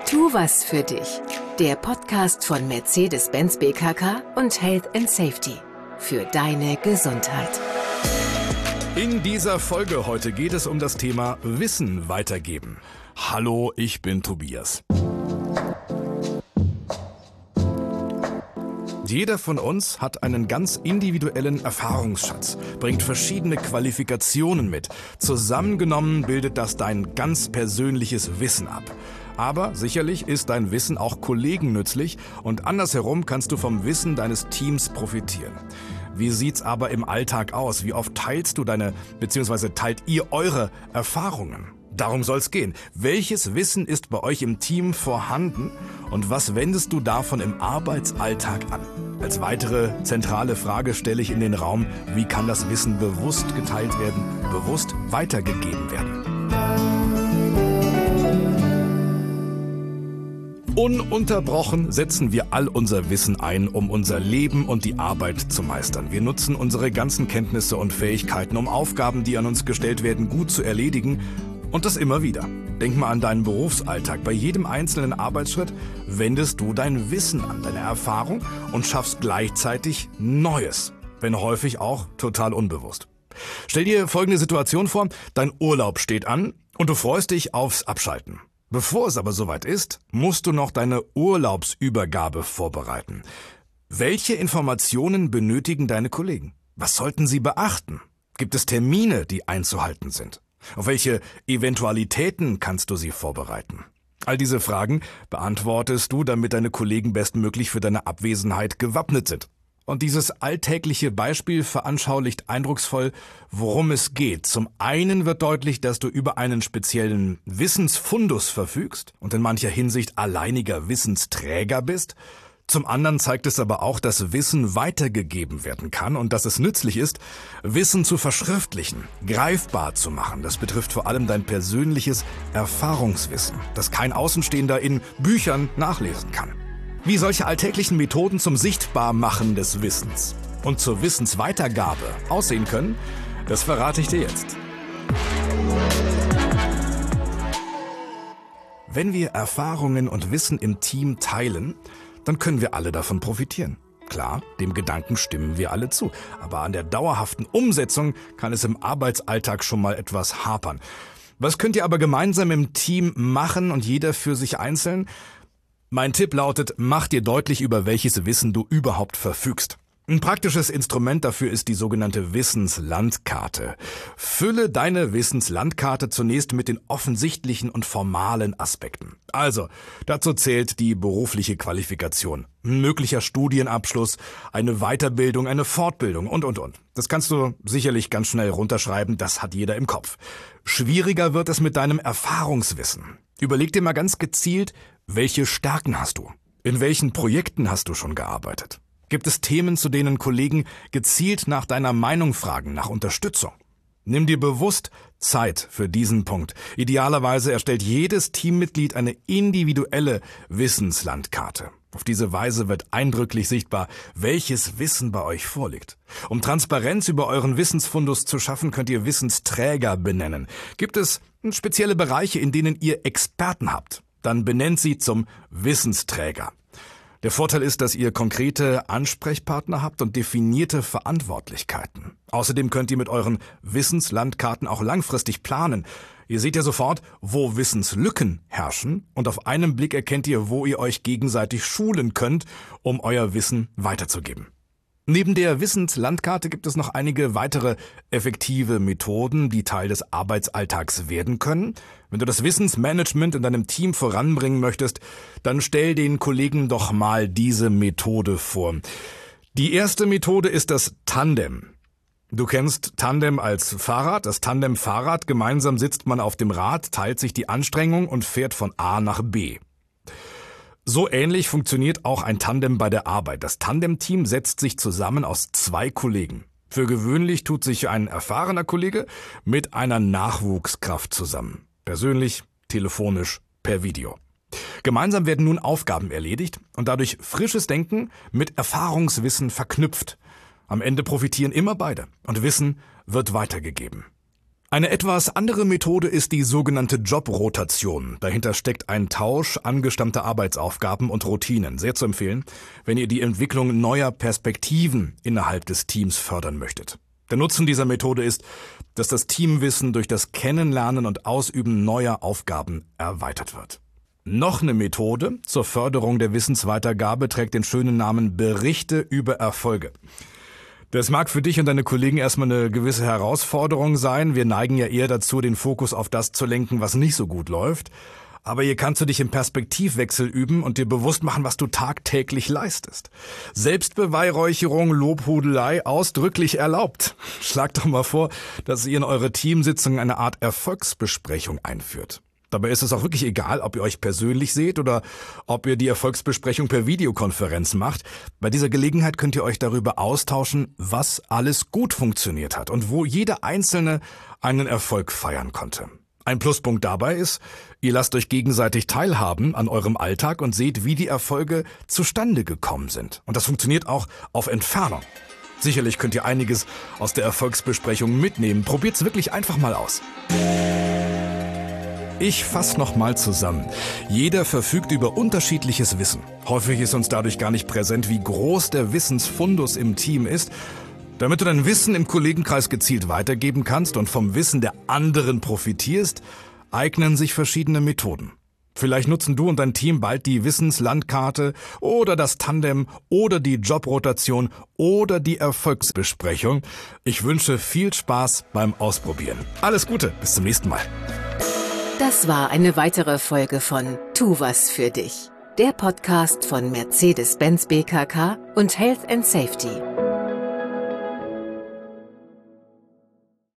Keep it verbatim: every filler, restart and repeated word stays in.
Tu was für dich. Der Podcast von Mercedes-Benz B K K und Health and Safety. Für deine Gesundheit. In dieser Folge heute geht es um das Thema Wissen weitergeben. Hallo, ich bin Tobias. Jeder von uns hat einen ganz individuellen Erfahrungsschatz, bringt verschiedene Qualifikationen mit. Zusammengenommen bildet das dein ganz persönliches Wissen ab. Aber sicherlich ist dein Wissen auch Kollegen nützlich und andersherum kannst du vom Wissen deines Teams profitieren. Wie sieht's aber im Alltag aus? Wie oft teilst du deine, beziehungsweise teilt ihr eure Erfahrungen? Darum soll's gehen. Welches Wissen ist bei euch im Team vorhanden und was wendest du davon im Arbeitsalltag an? Als weitere zentrale Frage stelle ich in den Raum, wie kann das Wissen bewusst geteilt werden, bewusst weitergegeben werden? Ununterbrochen setzen wir all unser Wissen ein, um unser Leben und die Arbeit zu meistern. Wir nutzen unsere ganzen Kenntnisse und Fähigkeiten, um Aufgaben, die an uns gestellt werden, gut zu erledigen. Und das immer wieder. Denk mal an deinen Berufsalltag. Bei jedem einzelnen Arbeitsschritt wendest du dein Wissen an, deine Erfahrung und schaffst gleichzeitig Neues. Wenn häufig auch total unbewusst. Stell dir folgende Situation vor. Dein Urlaub steht an und du freust dich aufs Abschalten. Bevor es aber soweit ist, musst du noch deine Urlaubsübergabe vorbereiten. Welche Informationen benötigen deine Kollegen? Was sollten sie beachten? Gibt es Termine, die einzuhalten sind? Auf welche Eventualitäten kannst du sie vorbereiten? All diese Fragen beantwortest du, damit deine Kollegen bestmöglich für deine Abwesenheit gewappnet sind. Und dieses alltägliche Beispiel veranschaulicht eindrucksvoll, worum es geht. Zum einen wird deutlich, dass du über einen speziellen Wissensfundus verfügst und in mancher Hinsicht alleiniger Wissensträger bist. Zum anderen zeigt es aber auch, dass Wissen weitergegeben werden kann und dass es nützlich ist, Wissen zu verschriftlichen, greifbar zu machen. Das betrifft vor allem dein persönliches Erfahrungswissen, das kein Außenstehender in Büchern nachlesen kann. Wie solche alltäglichen Methoden zum Sichtbarmachen des Wissens und zur Wissensweitergabe aussehen können, das verrate ich dir jetzt. Wenn wir Erfahrungen und Wissen im Team teilen, dann können wir alle davon profitieren. Klar, dem Gedanken stimmen wir alle zu, aber an der dauerhaften Umsetzung kann es im Arbeitsalltag schon mal etwas hapern. Was könnt ihr aber gemeinsam im Team machen und jeder für sich einzeln? Mein Tipp lautet, mach dir deutlich, über welches Wissen du überhaupt verfügst. Ein praktisches Instrument dafür ist die sogenannte Wissenslandkarte. Fülle deine Wissenslandkarte zunächst mit den offensichtlichen und formalen Aspekten. Also, dazu zählt die berufliche Qualifikation, ein möglicher Studienabschluss, eine Weiterbildung, eine Fortbildung und, und, und. Das kannst du sicherlich ganz schnell runterschreiben, das hat jeder im Kopf. Schwieriger wird es mit deinem Erfahrungswissen. Überleg dir mal ganz gezielt, welche Stärken hast du? In welchen Projekten hast du schon gearbeitet? Gibt es Themen, zu denen Kollegen gezielt nach deiner Meinung fragen, nach Unterstützung? Nimm dir bewusst Zeit für diesen Punkt. Idealerweise erstellt jedes Teammitglied eine individuelle Wissenslandkarte. Auf diese Weise wird eindrücklich sichtbar, welches Wissen bei euch vorliegt. Um Transparenz über euren Wissensfundus zu schaffen, könnt ihr Wissensträger benennen. Gibt es spezielle Bereiche, in denen ihr Experten habt? Dann benennt sie zum Wissensträger. Der Vorteil ist, dass ihr konkrete Ansprechpartner habt und definierte Verantwortlichkeiten. Außerdem könnt ihr mit euren Wissenslandkarten auch langfristig planen. Ihr seht ja sofort, wo Wissenslücken herrschen und auf einen Blick erkennt ihr, wo ihr euch gegenseitig schulen könnt, um euer Wissen weiterzugeben. Neben der Wissenslandkarte gibt es noch einige weitere effektive Methoden, die Teil des Arbeitsalltags werden können. Wenn du das Wissensmanagement in deinem Team voranbringen möchtest, dann stell den Kollegen doch mal diese Methode vor. Die erste Methode ist das Tandem. Du kennst Tandem als Fahrrad, das Tandem-Fahrrad. Gemeinsam sitzt man auf dem Rad, teilt sich die Anstrengung und fährt von A nach B. So ähnlich funktioniert auch ein Tandem bei der Arbeit. Das Tandem-Team setzt sich zusammen aus zwei Kollegen. Für gewöhnlich tut sich ein erfahrener Kollege mit einer Nachwuchskraft zusammen. Persönlich, telefonisch, per Video. Gemeinsam werden nun Aufgaben erledigt und dadurch frisches Denken mit Erfahrungswissen verknüpft. Am Ende profitieren immer beide und Wissen wird weitergegeben. Eine etwas andere Methode ist die sogenannte Jobrotation. Dahinter steckt ein Tausch angestammter Arbeitsaufgaben und Routinen. Sehr zu empfehlen, wenn ihr die Entwicklung neuer Perspektiven innerhalb des Teams fördern möchtet. Der Nutzen dieser Methode ist, dass das Teamwissen durch das Kennenlernen und Ausüben neuer Aufgaben erweitert wird. Noch eine Methode zur Förderung der Wissensweitergabe trägt den schönen Namen Berichte über Erfolge. Das mag für dich und deine Kollegen erstmal eine gewisse Herausforderung sein. Wir neigen ja eher dazu, den Fokus auf das zu lenken, was nicht so gut läuft. Aber hier kannst du dich im Perspektivwechsel üben und dir bewusst machen, was du tagtäglich leistest. Selbstbeweihräucherung, Lobhudelei ausdrücklich erlaubt. Schlagt doch mal vor, dass ihr in eure Teamsitzung eine Art Erfolgsbesprechung einführt. Dabei ist es auch wirklich egal, ob ihr euch persönlich seht oder ob ihr die Erfolgsbesprechung per Videokonferenz macht. Bei dieser Gelegenheit könnt ihr euch darüber austauschen, was alles gut funktioniert hat und wo jeder Einzelne einen Erfolg feiern konnte. Ein Pluspunkt dabei ist, ihr lasst euch gegenseitig teilhaben an eurem Alltag und seht, wie die Erfolge zustande gekommen sind. Und das funktioniert auch auf Entfernung. Sicherlich könnt ihr einiges aus der Erfolgsbesprechung mitnehmen. Probiert's wirklich einfach mal aus. Ich fasse nochmal zusammen. Jeder verfügt über unterschiedliches Wissen. Häufig ist uns dadurch gar nicht präsent, wie groß der Wissensfundus im Team ist. Damit du dein Wissen im Kollegenkreis gezielt weitergeben kannst und vom Wissen der anderen profitierst, eignen sich verschiedene Methoden. Vielleicht nutzen du und dein Team bald die Wissenslandkarte oder das Tandem oder die Jobrotation oder die Erfolgsbesprechung. Ich wünsche viel Spaß beim Ausprobieren. Alles Gute, bis zum nächsten Mal. Das war eine weitere Folge von Tu was für dich, der Podcast von Mercedes-Benz B K K und Health and Safety.